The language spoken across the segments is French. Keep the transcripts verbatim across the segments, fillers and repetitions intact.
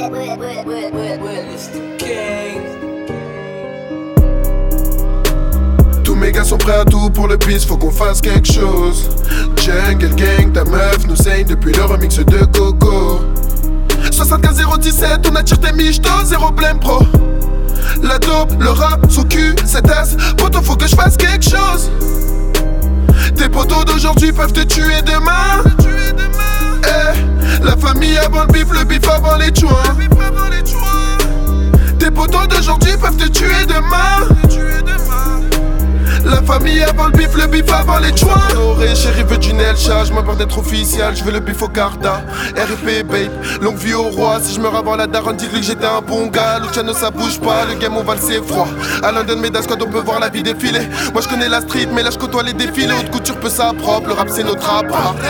Tous mes gars sont prêts à tout pour le bis, faut qu'on fasse quelque chose. Jungle Gang, ta meuf nous saigne depuis le remix de Coco. Soixante-quinze zéro dix-sept, on attire tes michtos, zéro blême pro. La dope, le rap, son cul, cette as, poto faut que je fasse quelque chose. Tes potos d'aujourd'hui peuvent te tuer demain. Eh, la famille avant le bif, le bif avant les joints. Tes potos d'aujourd'hui peuvent te tuer demain. La famille avant le bif, le bif avant les joints. Honoré, chérie veut du Nelcha, je m'en d'être officiel, je veux le bif au Carda. R I P babe, longue vie au roi. Si je me avant la daronne, dis-lui que j'étais un bon gars. Luciano ça bouge pas, le game on va le c'est froid. À London, Medas Squad, on peut voir la vie défiler. Moi je connais la street, mais là je côtoie les défilés. Haute couture peut ça propre, le rap c'est notre rap.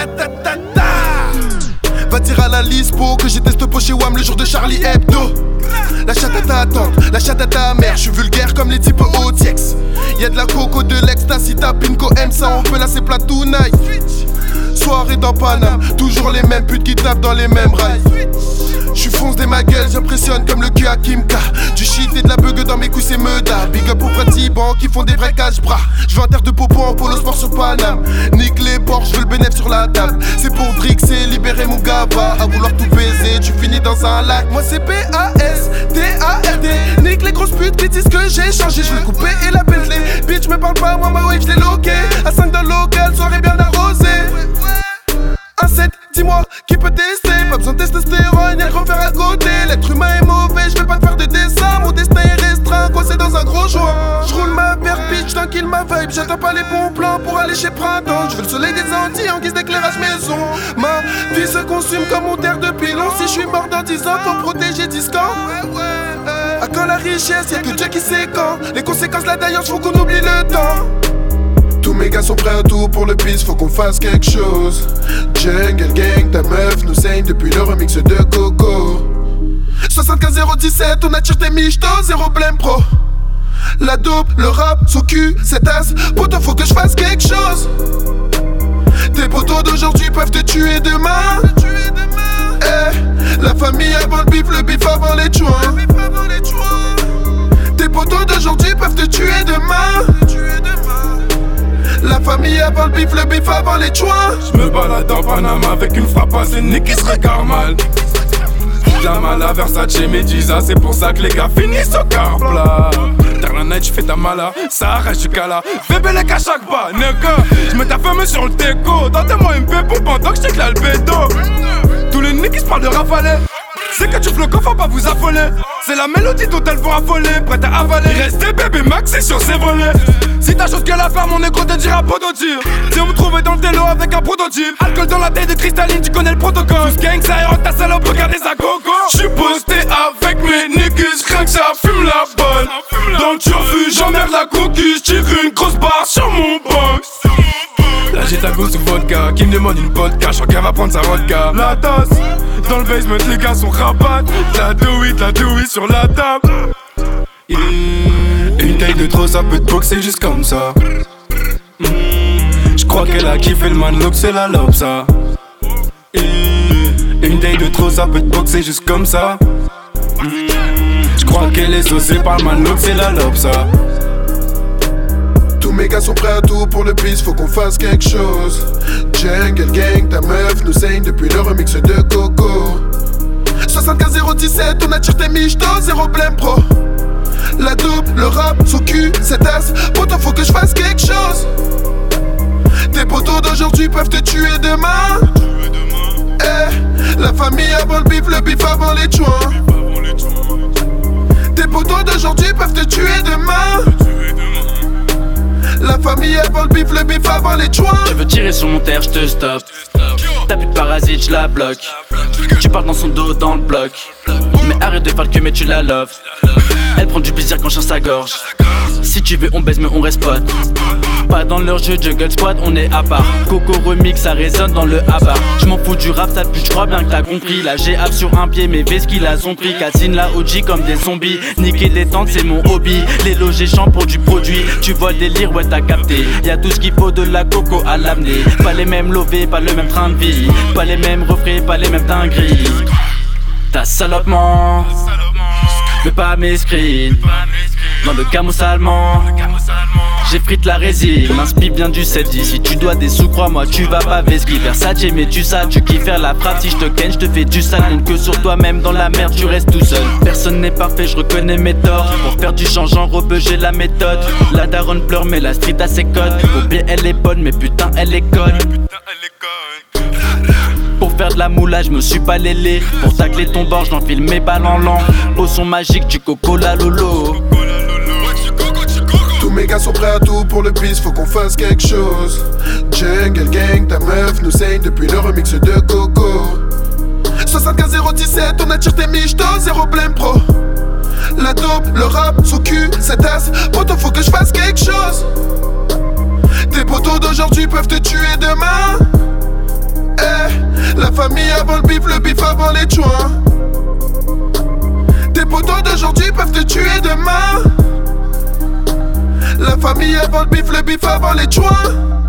Va dire à la Lispo que j'ai testé po chez Wam le jour de Charlie Hebdo. La chatte à ta tante, la chatte à ta mère, je suis vulgaire comme les types O T X. Y'a de la coco, de l'ecstasy, ta pinko aime ça, on peut là c'est plat tonight. Soirée dans Paname, toujours les mêmes putes qui tapent dans les mêmes rails. J'suis fonce des ma gueule, j'impressionne comme le cul à Kimka. Du shit et de la bug dans mes couilles c'est meuda. Big up aux pratibans qui font des vrais cache-bras. J'veux un terre de popo en polo sport sur Paname. Nique les Porsche, j'veux le bénéf sur la table. C'est pour drixer, libérer mon gaba. À vouloir tout baiser, tu finis dans un lac. Moi c'est P A S T A R D. Nique les grosses putes qui disent que j'ai changé. J'veux le couper et la Bentley. Bitch me parle pas, moi ma wave j'l'ai loqué. À cinq dans le local, soirée bien arrosée. Un sept, dis-moi qui peut tester. Pas besoin de testostérone, y'a le refaire à côté. L'être humain est mauvais, je vais pas te faire de dessin. Mon destin est restreint, coincé dans un gros joint. J'roule ma paire pitch, tranquille ma vibe. J'attends pas les bons plans pour aller chez Printemps. Je veux le soleil des Antilles en guise d'éclairage maison. Ma vie se consume comme mon terre de pilon. Si je suis mort dans dix ans, faut protéger Discan. À quand la richesse, y'a que Dieu qui sait quand. Les conséquences là d'ailleurs, faut qu'on oublie le temps. Tous mes gars sont prêts à tout pour le bis, faut qu'on fasse quelque chose. Jungle Gang, ta meuf nous saigne depuis le remix de Coco. Soixante-quinze zéro dix-sept, on attire tes michtos, zéro blême pro. La dope, le rap, son cul, cette as, poto faut que je fasse quelque chose. Tes potos d'aujourd'hui peuvent te tuer demain. Eh, la famille avant le bif, le bif avant les joints. Tes potos d'aujourd'hui peuvent te tuer demain. La famille avant le bif, le bif avant les joints. J'me balade en Panama avec une frappe à Zénith qui se regarde mal. Jamala, Versace, Medusa, c'est pour ça que les gars finissent au car plat. Dans la night, j'fais ta mala, ça arrache du cala. Fais belle à chaque pas, nigga. J'mets ta femme sur le teco. Tentez-moi une pépou pendant que j'check l'albédo. Tous les niggas parlent de rafale. C'est que tu floques, faut pas vous affoler. C'est la mélodie dont elles vont affoler, prête à avaler. Restez bébé Max, c'est sur ses volets. Si t'as chose qu'elle a faire, mon négro te dira prototype. Si on me trouvait dans le télo avec un prototype. Alcool dans la tête de cristalline, tu connais le protocole. Tous gang, ça érote ta salope, regardez ça gogo. J'suis posté avec mes niggas, rien que ça fume la bonne. Dans le turfu, j'emmerde la coquille, j'tire une grosse barre sur mon box. Là j'ai ta go sous vodka, qui me demande une vodka, j'crois qu'elle va prendre sa vodka. La tasse, dans le basement les gars sont rabat. La douille, la douille sur la table. Yeah. Une taille de trop ça peut te boxer juste comme ça. mm. J'crois qu'elle a kiffé le manlock, c'est la lobe ça. yeah. Une taille de trop ça peut te boxer juste comme ça. mm. J'crois qu'elle est saucée par le manlock, c'est la lobe ça. Tous mes gars sont prêts à tout pour le bis, faut qu'on fasse quelque chose. Jungle Gang, ta meuf nous saigne depuis le remix de Coco. Soixante-quinze zéro dix-sept, on attire tes michtos, zéro blême pro. La dope, le rap, son cul, cette as, poto faut que je fasse quelque chose. Tes potos d'aujourd'hui peuvent te tuer demain. Eh, la famille avant le bif, le bif avant les joints. Tes potos d'aujourd'hui peuvent te tuer demain. La famille avant le bif, le bif avant les joints. Tu veux tirer sur mon terre, je te stoppe. T'as plus de parasite, je la bloque. Tu parles dans son dos, dans le bloc. Mais arrête de faire le cul, mais tu la love. Elle prend du plaisir quand je sa gorge. Si tu veux, on baise, mais on reste pote. Pas dans leur jeu, Jungle Squad, on est à part. Coco remix, ça résonne dans le abat. J'm'en fous du rap, ça pue, j'crois bien que t'as compris. Là j'ai hâte sur un pied, mes vestes qui la ont pris. Cassine la O G comme des zombies. Niquer des tentes, c'est mon hobby. Les loger champs pour du produit. Tu vois le délire, ouais t'as capté. Y'a tout ce qu'il faut de la coco à l'amener. Pas les mêmes lovés, pas le même train de vie. Pas les mêmes refrains, pas les mêmes dingueries. ta salopement. Fais pas mes screens dans le camo allemand. J'effrite la résine, m'inspire bien du sept dix. Si tu dois des sous, crois-moi, tu vas pas vesquer Versace, mais tu sais, tu kiffes faire la frappe. Si je te ken, je te fais du sale. Compte que sur toi-même, dans la merde, tu restes tout seul. Personne n'est parfait, je reconnais mes torts. Pour faire du change en rebeu, j'ai la méthode. La daronne pleure, mais la street a ses codes. O B, elle est bonne, mais putain, elle est conne. Pour faire de la moula, je me suis pas lélé. Pour tacler ton bord, j'enfile mes balles en lent. Au son magique du coco la lolo. Tous mes gars sont prêts à tout pour le bis, faut qu'on fasse quelque chose. Jungle Gang, ta meuf nous saigne depuis le remix de Coco. soixante-quinze zéro dix-sept, on attire tes michtos, zéro blême pro. La dope, le rap, sous cul, cette tasse, poto faut que je fasse quelque chose. Tes potos d'aujourd'hui peuvent te tuer demain. Eh, la famille avant le bif, le bif avant les joints. Tes potos d'aujourd'hui peuvent te tuer demain. La famille avant le bif, le bif avant les joints.